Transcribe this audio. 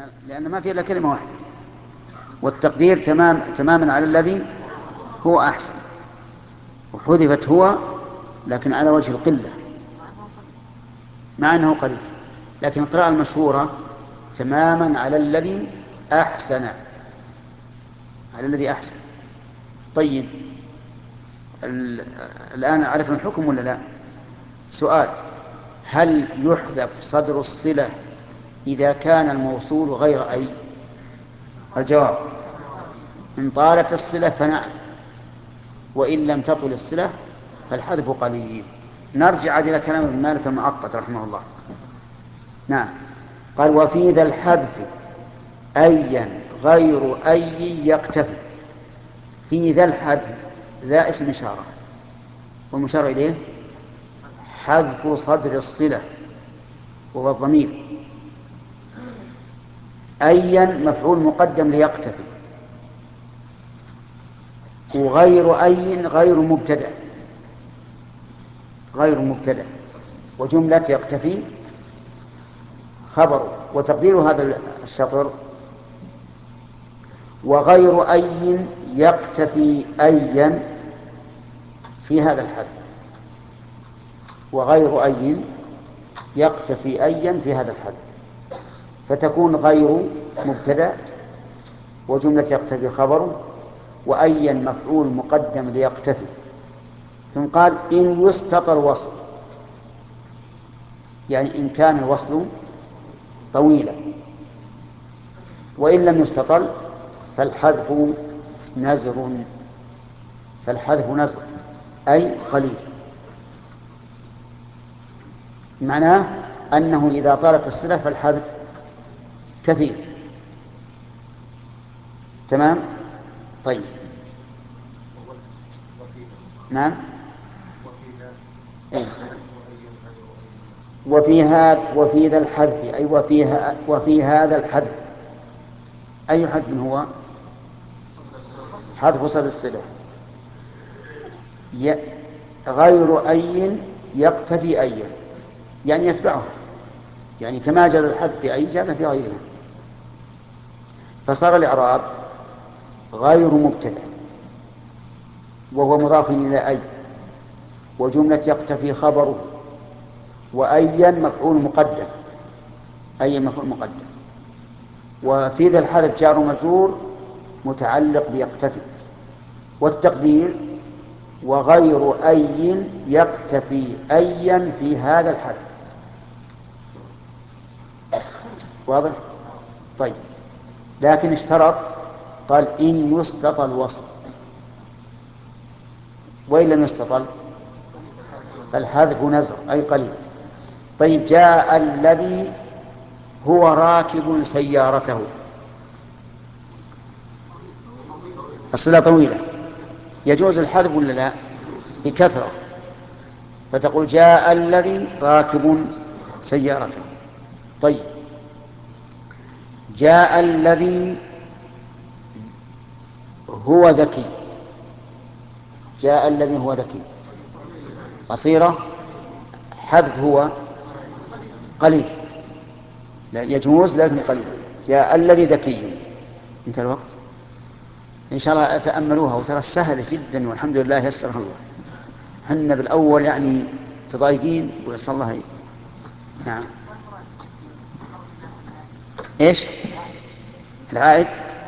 لأن ما في إلا كلمة واحدة، والتقدير تماما على الذي هو أحسن، وحذفت هو لكن على وجه القلة مع أنه قليل، لكن القراءة المشهورة تماما على الذي أحسن، على الذي أحسن. طيب الآن عرفنا الحكم ولا لا؟ سؤال: هل يحذف صدر الصلة إذا كان الموصول غير أي؟ الجواب: إن طالت الصلة فنعم، وإن لم تطل الصلة فالحذف قليل. نرجع إلى كلام ابن مالك المعقد رحمه الله. نعم، قال: وفي ذا الحذف أيا غير أي يقتفي. في ذا الحذف، ذا اسم إشارة، والمشار إليه حذف صدر الصلة وهو الضمير. أيا مفعول مقدم ليقتفي، وغير أي غير مبتدأ، غير مبتدأ، وجملة يقتفي خبر. وتقدير هذا الشطر: وغير أي يقتفي أيا في هذا الحذف. وغير أي يقتفي أيا في هذا الحذف، فتكون غير مبتدأ، وجملة يقتفي خبر، وأيا مفعول مقدم ليقتفي. ثم قال: إن يستطر الوصل، يعني إن كان الوصل طويلا، وإن لم يستطل فالحذف نزر. فالحذف نزر أي قليل، معناه أنه إذا طالت الصلة فالحذف كثير. تمام؟ طيب. نعم. وفي ذا الحذف، أي وفي هذا الحذف. أي حذف هو؟ حذف صدر الصلة. غير أي يقتفي أي، يعني يتبعه، يعني كما جاء الحذف في أي جاء في غيرها. فصار الإعراب: غير مبتدأ وهو مضاف إلى أي، وجملة يقتفي خبره، وأيا مفعول مقدم، أي مفعول مقدم. وفي ذا الحذف جار ومجرور متعلق بيقتفي، والتقدير: وغير أي يقتفي أيا في هذا الحذف. واضح؟ طيب، لكن اشترط، قال: إن يستطل الوصل، وإن لم يستطل فالحذف نزر أي قليل. طيب، جاء الذي هو راكب سيارته. الصلة طويلة، يجوز الحذف ولا لا؟ بكثرة، فتقول: جاء الذي راكب سيارته. طيب، جاء الذي هو ذكي. جاء الذي هو ذكي، قصيرة، حذف هو قليل، لا يجوز لكن قليل. جاء الذي ذكي. انتهى الوقت. إن شاء الله أتأملوها، وترى سهلة جدا والحمد لله يسرها الله. حنا بالأول يعني تضايقين ويسر الله نعم. إيش العائد؟